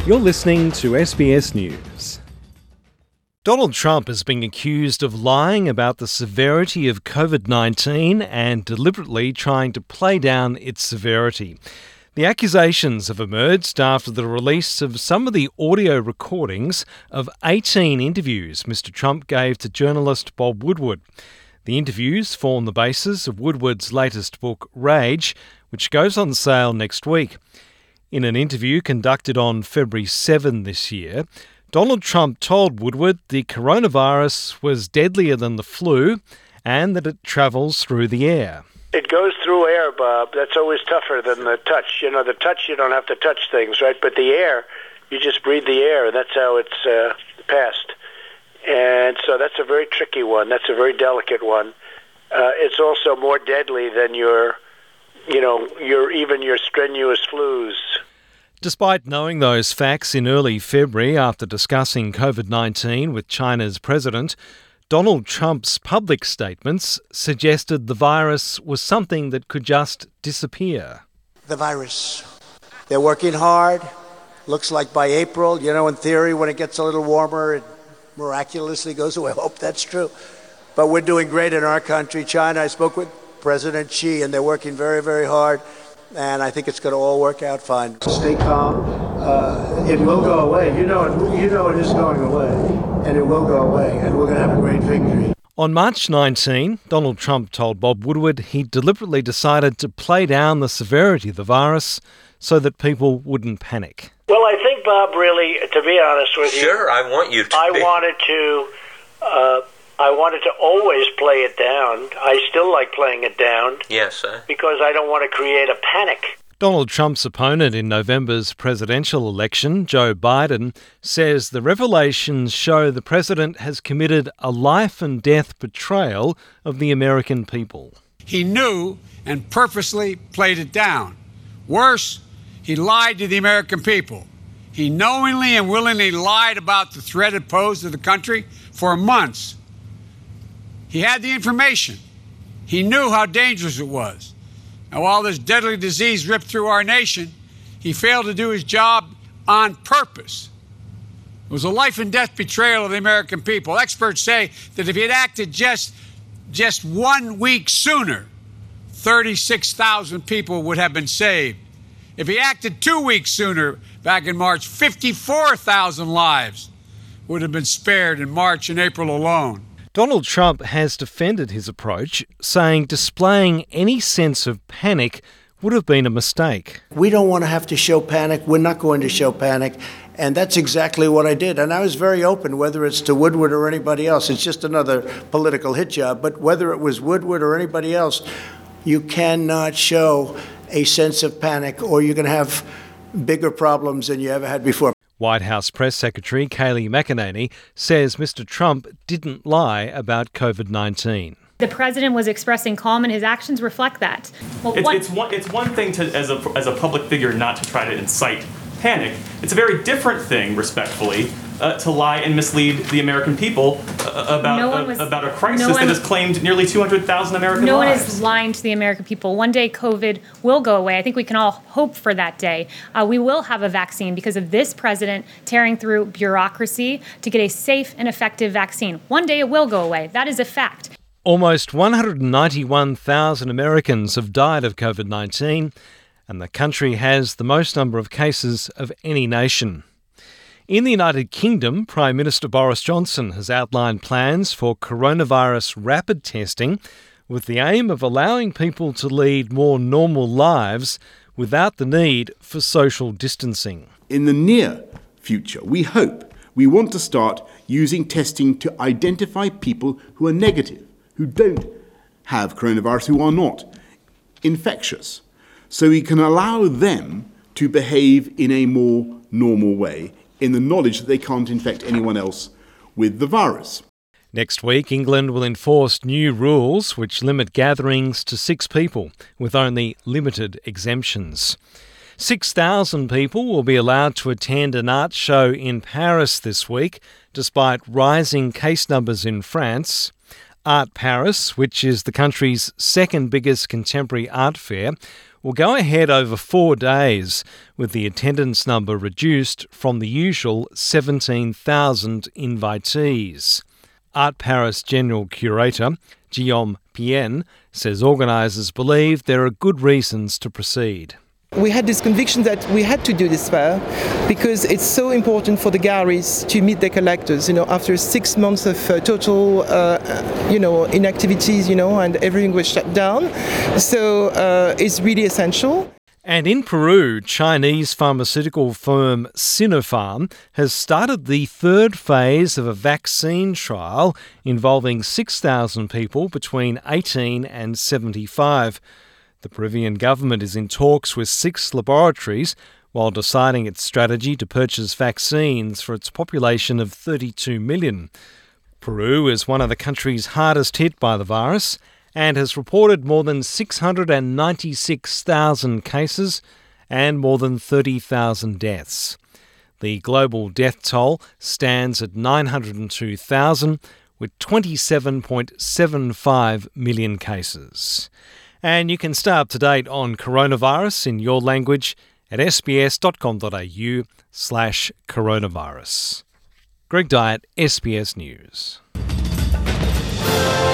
You're listening to SBS News. Donald Trump is being accused of lying about the severity of COVID-19 and deliberately trying to play down its severity. The accusations have emerged after the release of some of the audio recordings of 18 interviews Mr. Trump gave to journalist Bob Woodward. The interviews form the basis of Woodward's latest book, Rage, which goes on sale next week. In an interview conducted on February 7 this year, Donald Trump told Woodward the coronavirus was deadlier than the flu and that it travels through the air. It goes through air, Bob. That's always tougher than the touch. You know, the touch, you don't have to touch things, right? But the air, you just breathe the air. That's how it's passed. And so that's a very tricky one. That's a very delicate one. It's also more deadly than your strenuous flus. Despite knowing those facts in early February after discussing COVID-19 with China's president, Donald Trump's public statements suggested the virus was something that could just disappear. The virus. They're working hard. Looks like by April, in theory, when it gets a little warmer, it miraculously goes away. I hope that's true. But we're doing great in our country. China, I spoke with President Xi, and they're working very, very hard. And I think it's going to all work out fine. Stay calm. It will go away. You know it is going away. And it will go away. And we're going to have a great victory. On March 19, Donald Trump told Bob Woodward he deliberately decided to play down the severity of the virus so that people wouldn't panic. Well, I think, Bob, really, to be honest with you... Sure, I want you to I wanted to always play it down. I still like playing it down. Yes, sir. Because I don't want to create a panic. Donald Trump's opponent in November's presidential election, Joe Biden, says the revelations show the president has committed a life and death betrayal of the American people. He knew and purposely played it down. Worse, he lied to the American people. He knowingly and willingly lied about the threat it posed to the country for months. He had the information. He knew how dangerous it was. And while this deadly disease ripped through our nation, he failed to do his job on purpose. It was a life and death betrayal of the American people. Experts say that if he had acted just 1 week sooner, 36,000 people would have been saved. If he acted 2 weeks sooner, back in March, 54,000 lives would have been spared in March and April alone. Donald Trump has defended his approach, saying displaying any sense of panic would have been a mistake. We don't want to have to show panic. We're not going to show panic. And that's exactly what I did. And I was very open, whether it's to Woodward or anybody else. It's just another political hit job. But whether it was Woodward or anybody else, you cannot show a sense of panic or you're going to have bigger problems than you ever had before. White House Press Secretary Kayleigh McEnany says Mr. Trump didn't lie about COVID-19. The president was expressing calm, and his actions reflect that. Well, it's one thing to, as a public figure, not to try to incite panic. It's a very different thing, respectfully, to lie and mislead the American people about a crisis that has claimed nearly 200,000 American lives. No one is lying to the American people. One day COVID will go away. I think we can all hope for that day. We will have a vaccine because of this president tearing through bureaucracy to get a safe and effective vaccine. One day it will go away. That is a fact. Almost 191,000 Americans have died of COVID-19, and the country has the most number of cases of any nation. In the United Kingdom, Prime Minister Boris Johnson has outlined plans for coronavirus rapid testing with the aim of allowing people to lead more normal lives without the need for social distancing. In the near future, we want to start using testing to identify people who are negative, who don't have coronavirus, who are not infectious, so we can allow them to behave in a more normal way, in the knowledge that they can't infect anyone else with the virus. Next week, England will enforce new rules which limit gatherings to 6 people, with only limited exemptions. 6,000 people will be allowed to attend an art show in Paris this week, despite rising case numbers in France. Art Paris, which is the country's second biggest contemporary art fair, will go ahead over 4 days, with the attendance number reduced from the usual 17,000 invitees. Art Paris General Curator Guillaume Pien says organisers believe there are good reasons to proceed. We had this conviction that we had to do this fair because it's so important for the galleries to meet their collectors. After 6 months of total, inactivities, and everything was shut down. So it's really essential. And in Peru, Chinese pharmaceutical firm Sinopharm has started the third phase of a vaccine trial involving 6,000 people between 18 and 75. The Peruvian government is in talks with 6 laboratories while deciding its strategy to purchase vaccines for its population of 32 million. Peru is one of the countries hardest hit by the virus and has reported more than 696,000 cases and more than 30,000 deaths. The global death toll stands at 902,000, with 27.75 million cases. And you can stay up to date on coronavirus in your language at sbs.com.au/coronavirus. Greg Dyett, SBS News.